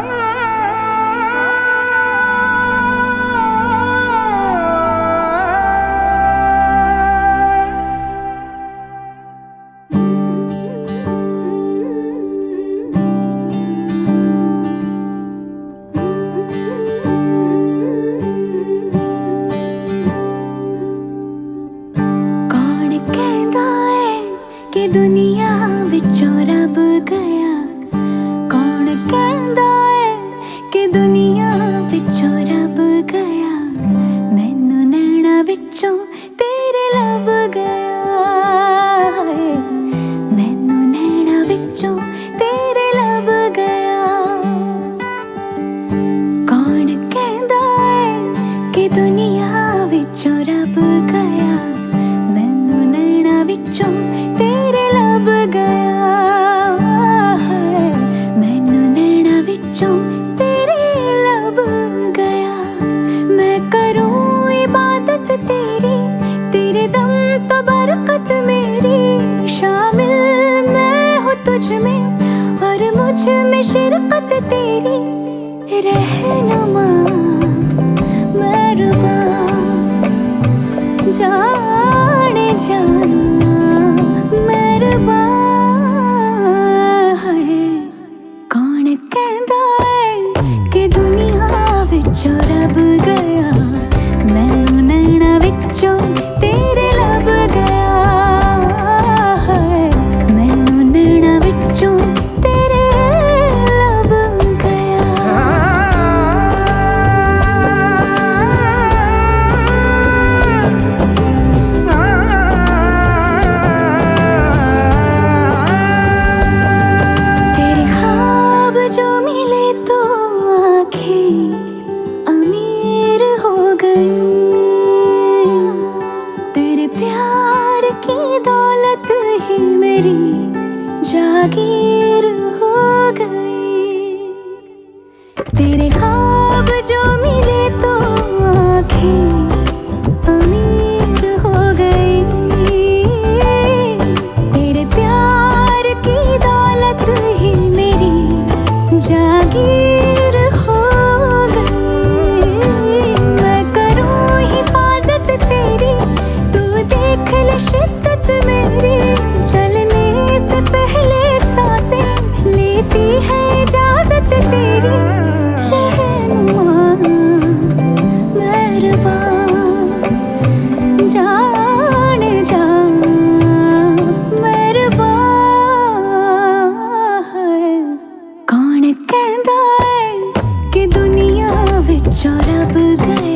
दुनिया विचों रब गया। कौन कहंदा है कि दुनिया विचों रब गया। मैनू नैना विचों तेरे लब गया। मैनू नैना विचों तेरे लब गया। कौन कहंदा है कि दुनिया विचों रब गया। मैनू नैना विचों तेरे लब गया। मैनू नैना विचों तेरे लब गया। मैं करूं इबादत तेरी, तेरे दम तो बरकत मेरी। शामिल मैं हूँ तुझ में और मुझ में शिरकत तेरी। रहनुमा मेहरबा जाने जाना मेहरबा है। कौन कहंदा है कि दुनिया विचों रब गया। मैनू नैना विचों तेरे लब गया। मैनू नैना विचों तेरे लब गया। तेरे ख्वाब जो मिले तो आँखें अमीर हो गई। तेरे प्यार की दौलत ही मेरी जागीर हो गई। तेरे ख्वाब जो मिले तो आँखें अमीर हो गई। तेरे प्यार की दौलत ही मेरी जागीर हो गई। मैं करूं हिफाजत तेरी, तू देख ले शिद्दत मेरी। चलने से पहले सांसें लेती है इजाजत तेरी। रहनुमा मेहरबा जाने जा मेहरबा है। कौन कहंदा है कि दुनिया विचों रब गया।